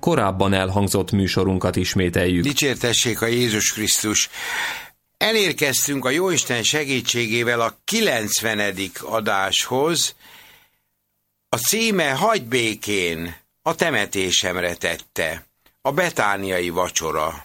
korábban elhangzott műsorunkat ismételjük. Dicsértessék a Jézus Krisztus! Elérkeztünk a Jóisten segítségével a 90. adáshoz. A címe Hagy békén, a temetésemre tette, a betániai vacsora.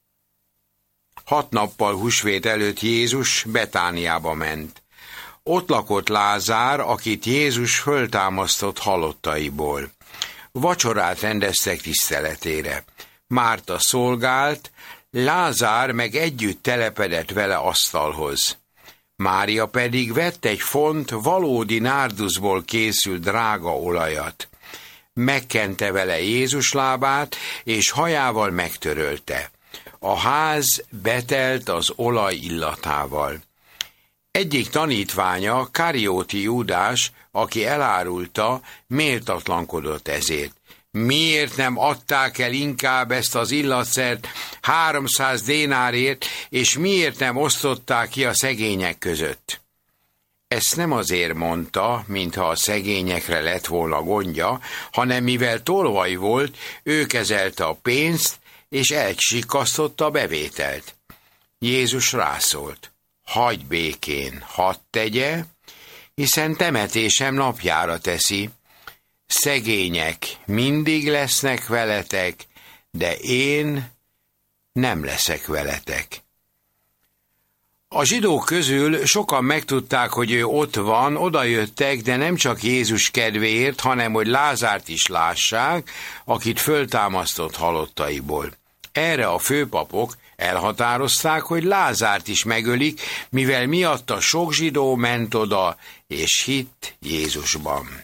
6 nappal húsvét előtt Jézus Betániába ment. Ott lakott Lázár, akit Jézus föltámasztott halottaiból. Vacsorát rendeztek tiszteletére. Márta szolgált, Lázár meg együtt telepedett vele asztalhoz. Mária pedig vett egy font valódi nárduszból készült drága olajat. Megkente vele Jézus lábát, és hajával megtörölte. A ház betelt az olaj illatával. Egyik tanítványa, Karióti Júdás, aki elárulta, méltatlankodott ezért. Miért nem adták el inkább ezt az illatszert 300 dénárért, és miért nem osztották ki a szegények között? Ezt nem azért mondta, mintha a szegényekre lett volna gondja, hanem mivel tolvaj volt, ő kezelte a pénzt, és elsikasztotta a bevételt. Jézus rászólt: hagy békén, hadd tegye, hiszen temetésem napjára teszi. Szegények mindig lesznek veletek, de én nem leszek veletek. A zsidók közül sokan megtudták, hogy ő ott van, odajöttek, de nem csak Jézus kedvéért, hanem hogy Lázárt is lássák, akit föltámasztott halottaiból. Erre a főpapok elhatározták, hogy Lázárt is megölik, mivel miatta sok zsidó ment oda, és hitt Jézusban.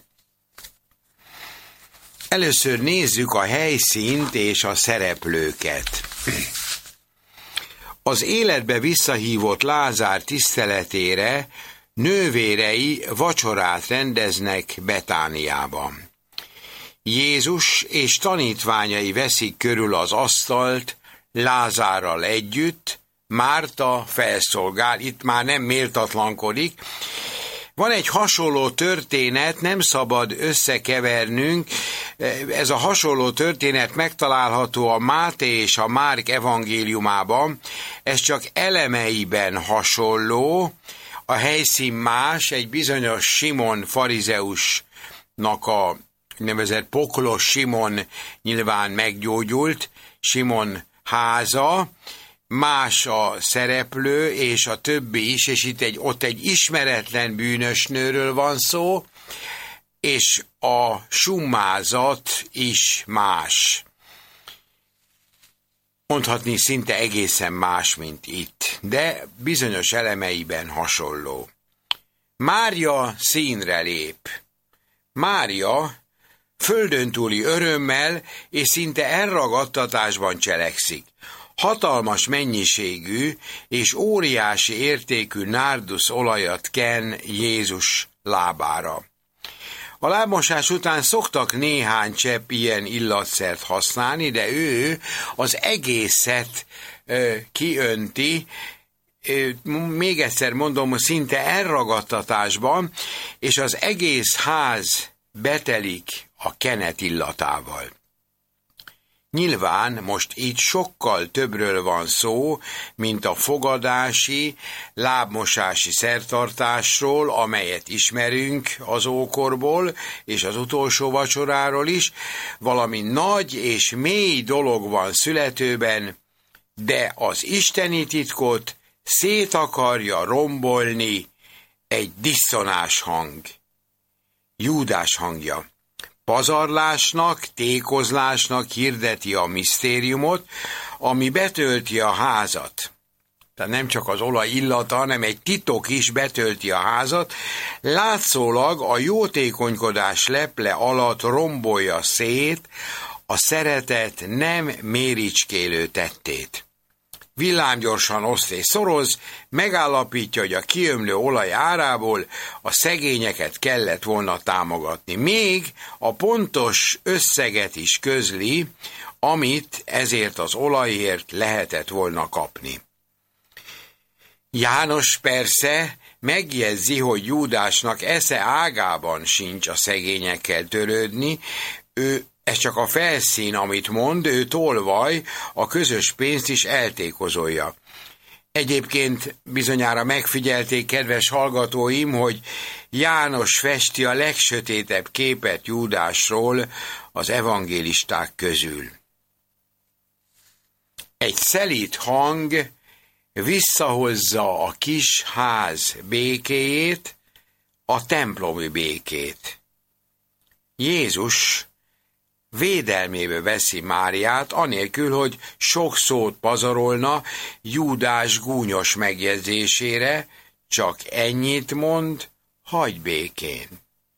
Először nézzük a helyszínt és a szereplőket. Az életbe visszahívott Lázár tiszteletére nővérei vacsorát rendeznek Betániában. Jézus és tanítványai veszik körül az asztalt Lázárral együtt, Márta felszolgál, itt már nem méltatlankodik. Van egy hasonló történet, nem szabad összekevernünk, ez a hasonló történet megtalálható a Máté és a Márk evangéliumában, ez csak elemeiben hasonló, a helyszín más, egy bizonyos Simon farizeusnak a nevezett poklos Simon nyilván meggyógyult, Simon háza, más a szereplő, és a többi is, és itt ott egy ismeretlen bűnös nőről van szó, és a summázat is más. Mondhatni szinte egészen más, mint itt, de bizonyos elemeiben hasonló. Mária színre lép. Mária földön túli örömmel és szinte elragadtatásban cselekszik. Hatalmas mennyiségű és óriási értékű nárdusz olajat ken Jézus lábára. A lábmosás után szoktak néhány csepp ilyen illatszert használni, de ő az egészet kiönti, még egyszer mondom, szinte elragadtatásban, és az egész ház betelik a kenet illatával. Nyilván most így sokkal többről van szó, mint a fogadási, lábmosási szertartásról, amelyet ismerünk az ókorból, és az utolsó vacsoráról is. Valami nagy és mély dolog van születőben, de az isteni titkot szét akarja rombolni egy disszonás hang. Júdás hangja. Pazarlásnak, tékozlásnak hirdeti a misztériumot, ami betölti a házat. Tehát nem csak az olaj illata, hanem egy titok is betölti a házat, látszólag a jótékonykodás leple alatt rombolja szét a szeretet nem méricskélő tettét. Villámgyorsan oszt és szoroz, megállapítja, hogy a kiömlő olaj árából a szegényeket kellett volna támogatni. Még a pontos összeget is közli, amit ezért az olajért lehetett volna kapni. János persze megjegyzi, hogy Júdásnak esze ágában sincs a szegényekkel törődni, ő Ez csak a felszín, amit mond, ő tolvaj, a közös pénzt is eltékozolja. Egyébként bizonyára megfigyelték, kedves hallgatóim, hogy János festi a legsötétebb képet Júdásról az evangélisták közül. Egy szelíd hang visszahozza a kis ház békéjét, a templomi békét. Jézus védelmébe veszi Máriát, anélkül, hogy sok szót pazarolna Júdás gúnyos megjegyzésére, csak ennyit mond, hagyj békén.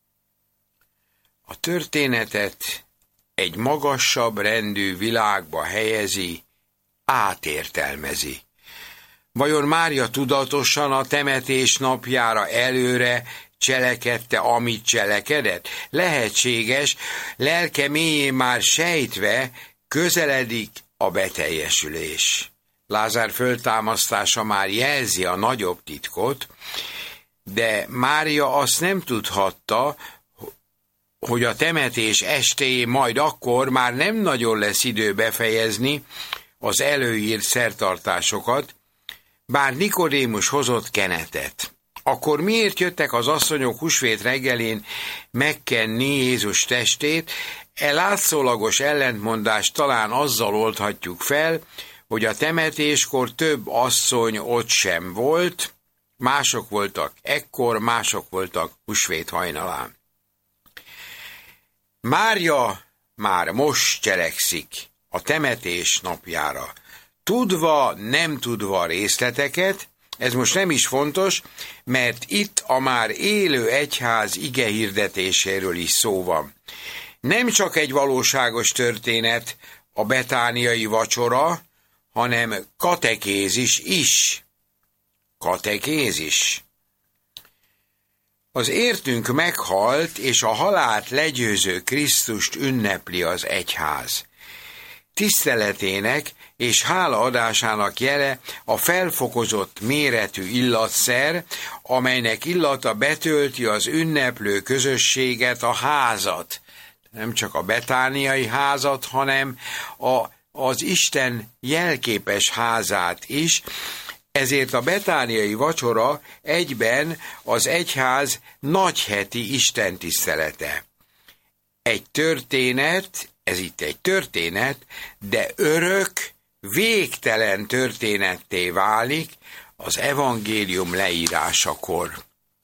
A történetet egy magasabb rendű világba helyezi, átértelmezi. Vajon Mária tudatosan a temetés napjára előre cselekedte, amit cselekedett? Lehetséges, lelke mélyén már sejtve közeledik a beteljesülés. Lázár föltámasztása már jelzi a nagyobb titkot, de Mária azt nem tudhatta, hogy a temetés estéjén majd akkor már nem nagyon lesz idő befejezni az előírt szertartásokat, bár Nikodémus hozott kenetet. Akkor miért jöttek az asszonyok húsvét reggelén megkenni Jézus testét? Látszólagos ellentmondást talán azzal oldhatjuk fel, hogy a temetéskor több asszony ott sem volt, mások voltak ekkor, mások voltak húsvét hajnalán. Mária már most cselekszik a temetés napjára. Tudva, nem tudva részleteket, ez most nem is fontos, mert itt a már élő egyház igehirdetéséről is szó van. Nem csak egy valóságos történet a betániai vacsora, hanem katekézis is. Katekézis. Az értünk meghalt, és a halált legyőző Krisztust ünnepli az egyház. Tiszteletének és hálaadásának jele a felfokozott méretű illatszer, amelynek illata betölti az ünneplő közösséget, a házat. Nem csak a betániai házat, hanem az Isten jelképes házát is, ezért a betániai vacsora egyben az egyház nagyheti istentisztelete. Egy történet, ez itt egy történet, de örök, végtelen történetté válik az evangélium leírásakor.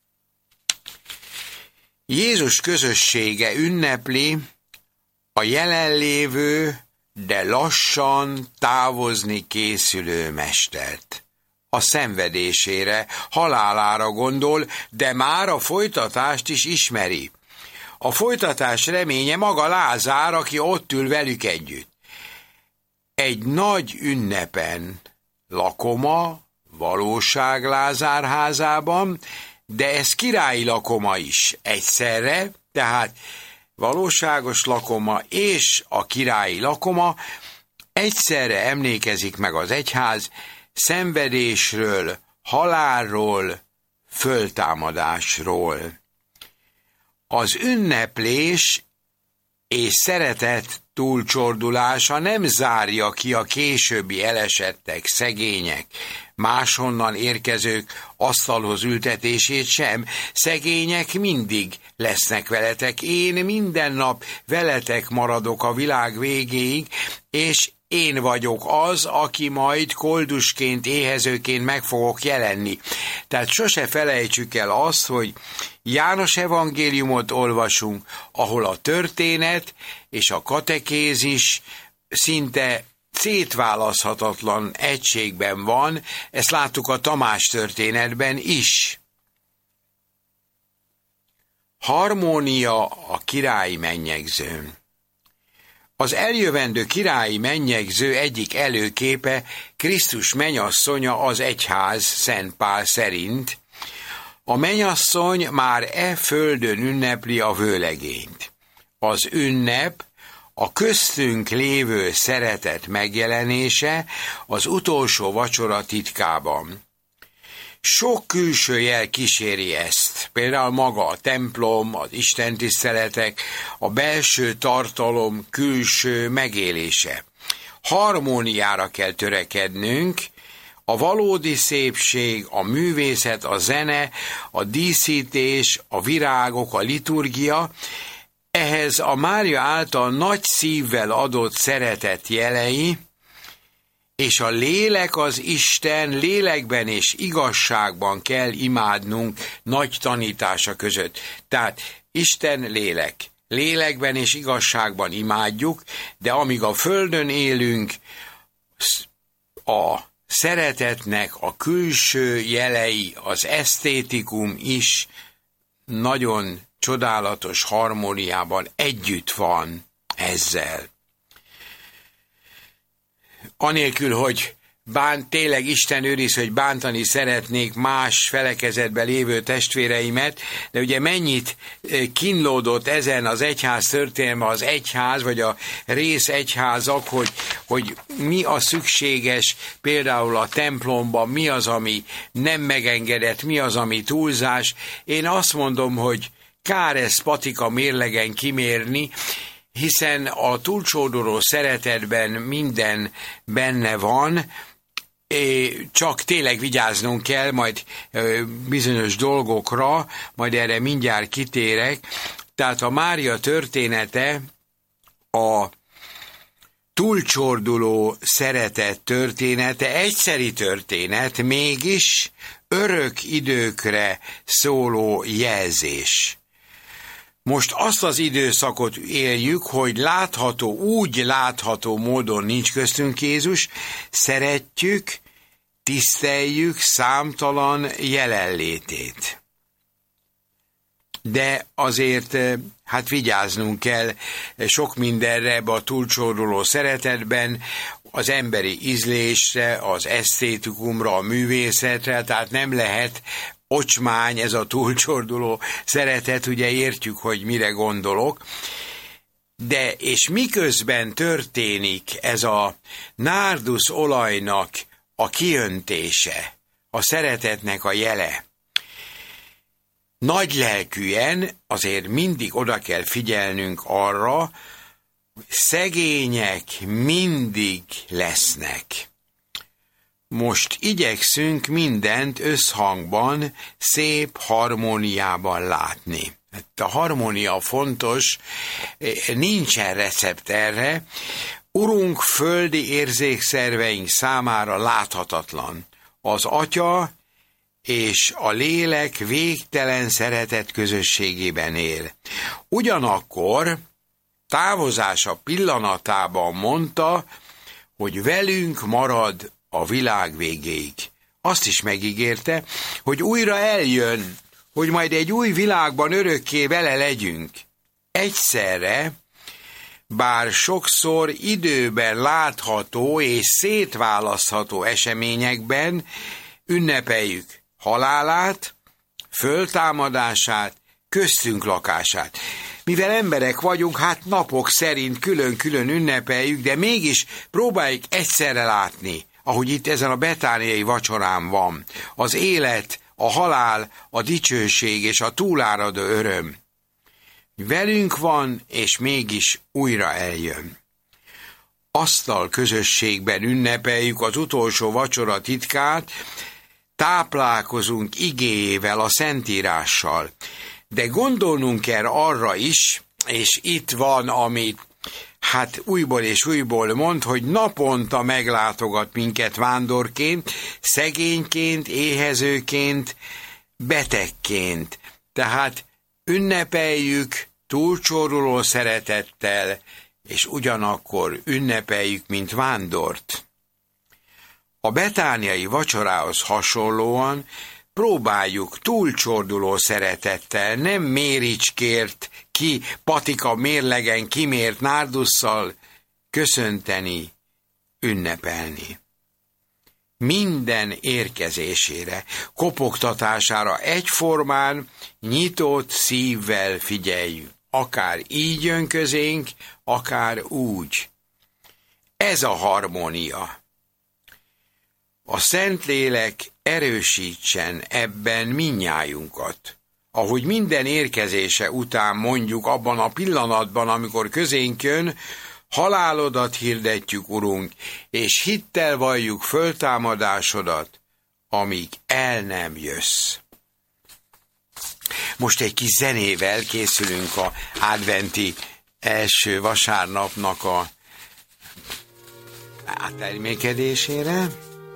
Jézus közössége ünnepli a jelenlévő, de lassan távozni készülő mestert. A szenvedésére, halálára gondol, de már a folytatást is ismeri. A folytatás reménye maga Lázár, aki ott ül velük együtt. Egy nagy ünnepen lakoma, valóság Lázár házában, de ez királyi lakoma is egyszerre, tehát valóságos lakoma és a királyi lakoma egyszerre emlékezik meg az egyház szenvedésről, halálról, föltámadásról. Az ünneplés és szeretet túlcsordulása nem zárja ki a későbbi elesettek, szegények, máshonnan érkezők asztalhoz ültetését sem. Szegények mindig lesznek veletek, én minden nap veletek maradok a világ végéig, és én vagyok az, aki majd koldusként, éhezőként meg fogok jelenni. Tehát sose felejtsük el azt, hogy János evangéliumot olvasunk, ahol a történet és a katekézis szinte szétválaszthatatlan egységben van, ezt láttuk a Tamás történetben is. Harmónia a királyi mennyegzőn. Az eljövendő királyi mennyegző egyik előképe Krisztus mennyasszonya az egyház Szent Pál szerint. A mennyasszony már földön ünnepli a vőlegényt. Az ünnep a köztünk lévő szeretet megjelenése az utolsó vacsora titkában. Sok külső jel kíséri ezt. ezt. Például maga a templom, az istentiszteletek, a belső tartalom külső megélése. Harmóniára kell törekednünk, a valódi szépség, a művészet, a zene, a díszítés, a virágok, a liturgia, ehhez a Mária által nagy szívvel adott szeretet jelei, és a lélek az Isten, lélekben és igazságban kell imádnunk nagy tanítása között. Tehát Isten lélek, lélekben és igazságban imádjuk, de amíg a földön élünk, a szeretetnek a külső jelei, az esztétikum is nagyon csodálatos harmóniában együtt van ezzel. Anélkül, hogy tényleg Isten őriz, hogy bántani szeretnék más felekezetben lévő testvéreimet, de ugye mennyit kínlódott ezen az egyház történelme, az egyház, vagy a részegyházak, hogy mi a szükséges, például a templomban, mi az, ami nem megengedett, mi az, ami túlzás. Én azt mondom, hogy kár ezt patika mérlegen kimérni, hiszen a túlcsorduló szeretetben minden benne van, csak tényleg vigyáznunk kell majd bizonyos dolgokra, majd erre mindjárt kitérek. Tehát a Mária története a túlcsorduló szeretet története, egyszeri történet, mégis örök időkre szóló jelzés. Most azt az időszakot éljük, hogy úgy látható módon nincs köztünk Jézus, szeretjük, tiszteljük számtalan jelenlétét. De azért hát vigyáznunk kell sok mindenre ebbe a túlcsorduló szeretetben, az emberi ízlésre, az esztétikumra, a művészetre, tehát nem lehet ocsmány ez a túlcsorduló szeretet, ugye értjük, hogy mire gondolok, de és miközben történik ez a nárdusz olajnak a kiöntése, a szeretetnek a jele, nagy lelkűen azért mindig oda kell figyelnünk arra, hogy szegények mindig lesznek. Most igyekszünk mindent összhangban, szép harmóniában látni. A harmónia fontos, nincsen recept erre. Urunk földi érzékszerveink számára láthatatlan. Az Atya és a lélek végtelen szeretet közösségében él. Ugyanakkor távozása pillanatában mondta, hogy velünk marad a világ végéig. Azt is megígérte, hogy újra eljön, hogy majd egy új világban örökké vele legyünk. Egyszerre, bár sokszor időben látható és szétválasztható eseményekben ünnepeljük halálát, föltámadását, köztünk lakását. Mivel emberek vagyunk, hát napok szerint külön-külön ünnepeljük, de mégis próbáljuk egyszerre látni, ahogy itt ezen a betániai vacsorán van, az élet, a halál, a dicsőség és a túláradó öröm. Velünk van, és mégis újra eljön. Asztal közösségben ünnepeljük az utolsó vacsora titkát, táplálkozunk igéjével, a Szentírással. De gondolnunk kell arra is, és itt van, amit hát újból és újból mond, hogy naponta meglátogat minket vándorként, szegényként, éhezőként, betegként. Tehát ünnepeljük túlcsorduló szeretettel, és ugyanakkor ünnepeljük, mint vándort. A betániai vacsorához hasonlóan próbáljuk túlcsorduló szeretettel, nem méricskért ki patika mérlegen kimért nárdusszal köszönteni, ünnepelni. Minden érkezésére, kopogtatására egyformán, nyitott szívvel figyeljünk. Akár így jön közénk, akár úgy. Ez a harmónia. A Szentlélek erősítsen ebben mindnyájunkat. ahogy minden érkezése után mondjuk abban a pillanatban, amikor közénk jön, halálodat hirdetjük, Urunk, és hittel valljuk föltámadásodat, amíg el nem jössz. Most egy kis zenével készülünk a adventi első vasárnapnak a áttermékedésére.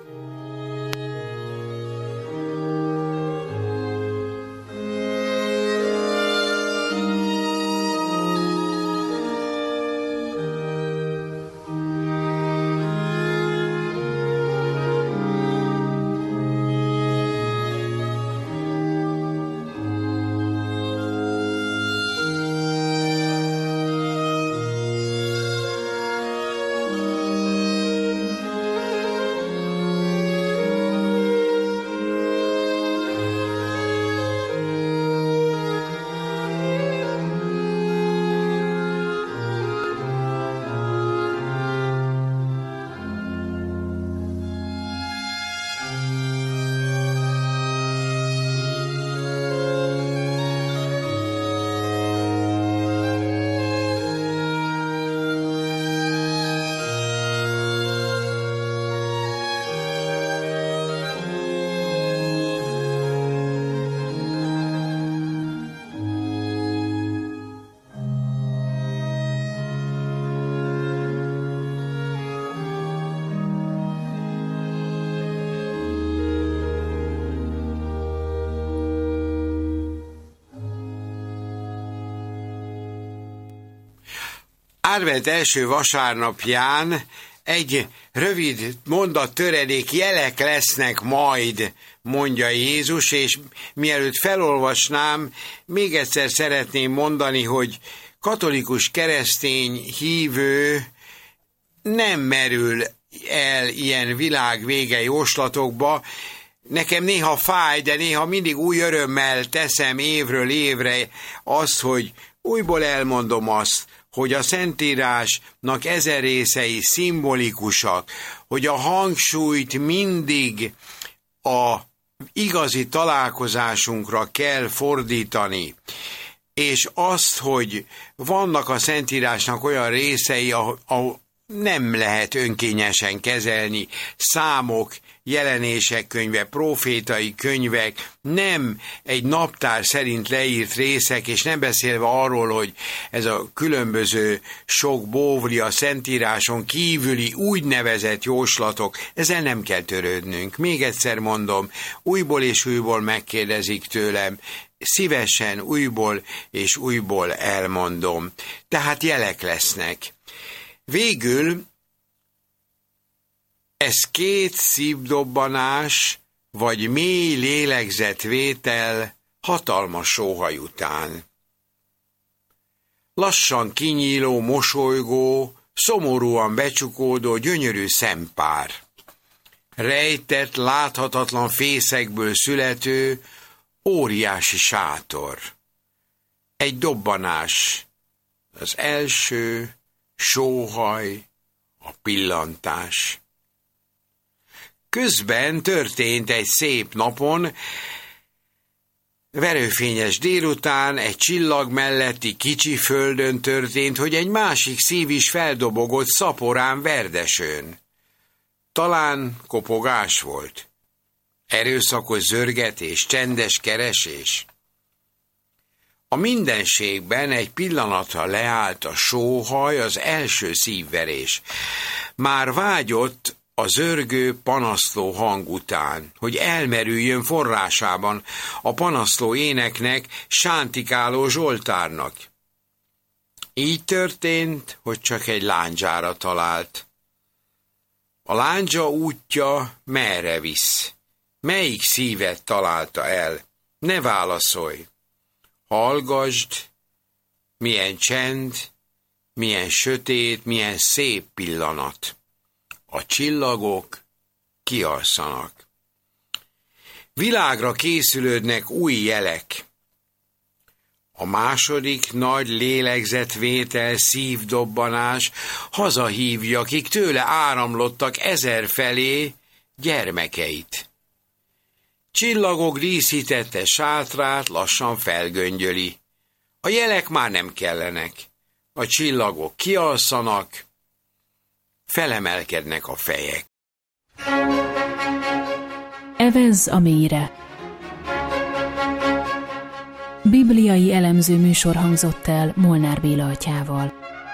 Advent első vasárnapján egy rövid mondat töredék jelek lesznek majd, mondja Jézus, és mielőtt felolvasnám, még egyszer szeretném mondani, hogy katolikus keresztény hívő nem merül el ilyen világvége jóslatokba. Nekem néha fáj, de néha mindig új örömmel teszem évről évre azt, hogy újból elmondom azt, hogy a Szentírásnak ezer részei szimbolikusak, hogy a hangsúlyt mindig a igazi találkozásunkra kell fordítani, és azt, hogy vannak a Szentírásnak olyan részei, ahol nem lehet önkényesen kezelni, számok, jelenések könyve, profétai könyvek, nem egy naptár szerint leírt részek, és nem beszélve arról, hogy ez a különböző sok bóvli a Szentíráson kívüli úgynevezett jóslatok, ezzel nem kell törődnünk. Még egyszer mondom, újból és újból megkérdezik tőlem, szívesen újból és újból elmondom. Tehát jelek lesznek. Végül ez két szívdobbanás, vagy mély lélegzetvétel hatalmas sóhaj után. Lassan kinyíló, mosolygó, szomorúan becsukódó, gyönyörű szempár. Rejtett, láthatatlan fészekből születő, óriási sátor. Egy dobbanás, az első, sóhaj, a pillantás. Közben történt egy szép napon, verőfényes délután, egy csillag melletti kicsi földön történt, hogy egy másik szív is feldobogott szaporán verdesőn. Talán kopogás volt. Erőszakos zörgetés, csendes keresés. A mindenségben egy pillanatra leállt a sóhaj, az első szívverés. Már vágyott a zörgő, panaszló hang után, hogy elmerüljön forrásában a panaszló éneknek, sántikáló zsoltárnak. Így történt, hogy csak egy lándzsára talált. A lándzsa útja merre visz? Melyik szívet találta el? Ne válaszolj! Hallgasd, milyen csend, milyen sötét, milyen szép pillanat. A csillagok kialszanak. Világra készülődnek új jelek. A második nagy lélegzetvétel, szívdobbanás hazahívja, akik tőle áramlottak ezer felé gyermekeit. Csillagok díszítette sátrát lassan felgöngyöli. A jelek már nem kellenek. A csillagok kialszanak, felemelkednek a fejek. Evezz a mélyre. Bibliai elemző műsor hangzott el Molnár Béla atyával.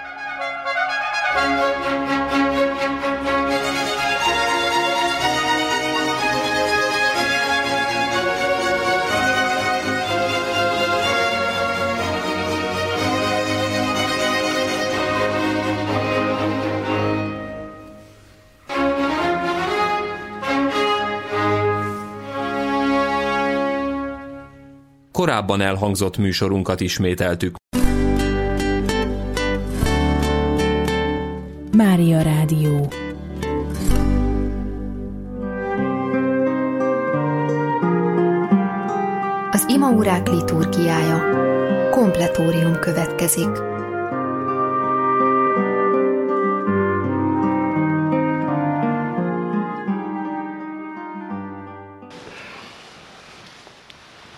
Korábban elhangzott műsorunkat ismételtük. Mária Rádió. Az imaórák liturgiája. Kompletórium következik.